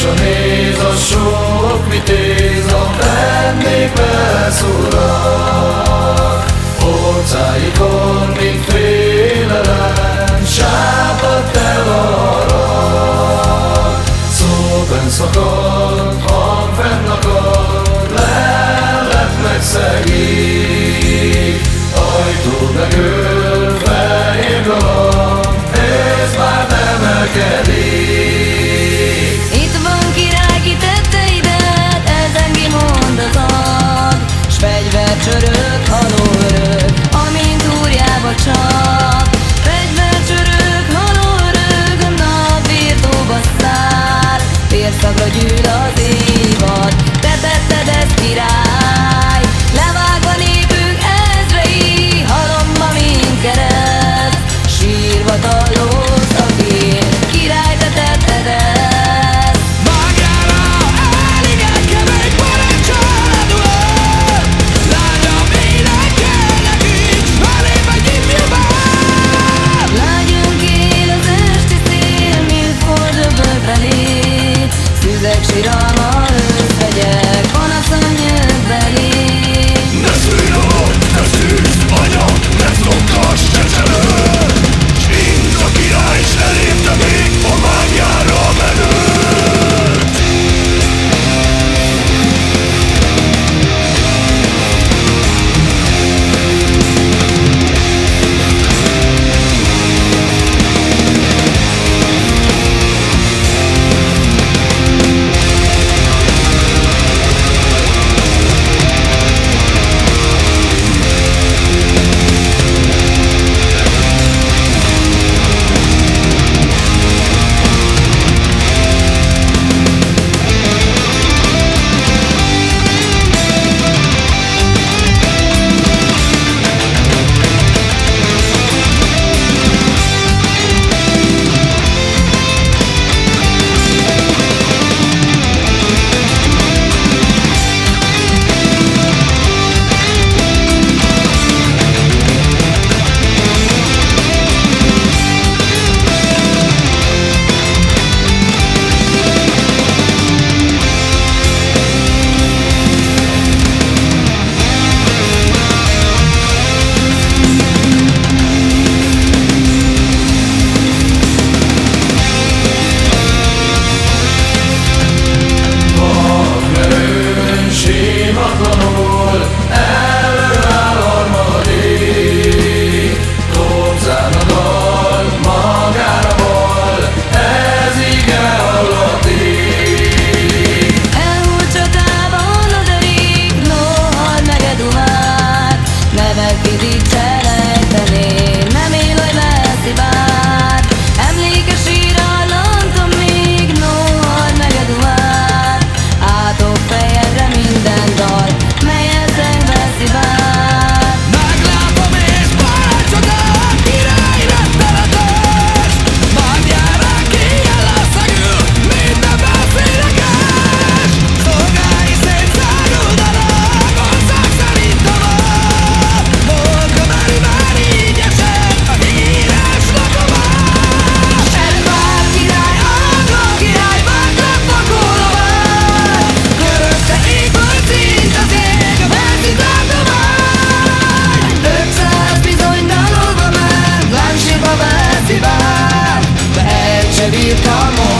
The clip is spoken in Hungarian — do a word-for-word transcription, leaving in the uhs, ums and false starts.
Hajlamos a néz, a sok vitéz, a vendégbe szólak. Orcáikon, mint félelem, sápadt el a rag. Szóben szakad, hang fennakad, lelep megszegít. Ajtó megöl, fehér galamb, ez már nem emelkedik. Itt van király, ki tetteidet, elzengi mondatod, s fegyver csörög, haló örök, amint úrjába csap. Fegyver csörög, haló örök, a napirtóba száll, vérszagra gyűl az évad, te tetted ezt, király. Levágva népünk ezrei, halomba mind kereszt, sírva dallóz a kér, király, te tetted ezt. Síralma özvegyek, panaszom jött belé. Ne szülj rólad, ne szűzd, anya, ne flokkass, csecsemő! S ind a király, s elépte még a mágiára menőt! Come on.